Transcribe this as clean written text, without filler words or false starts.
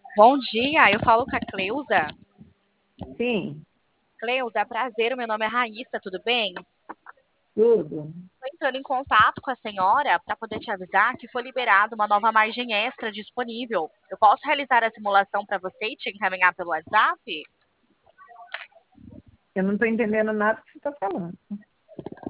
Bom dia, eu falo com a Cleusa. Sim, Cleusa, prazer, o meu nome é Raíssa, tudo bem? tudo. Estou entrando em contato com a senhora para poder te avisar que foi liberada uma nova margem extra disponível. Eu posso realizar a simulação para você e te encaminhar pelo WhatsApp? Eu não estou entendendo nada que você está falando.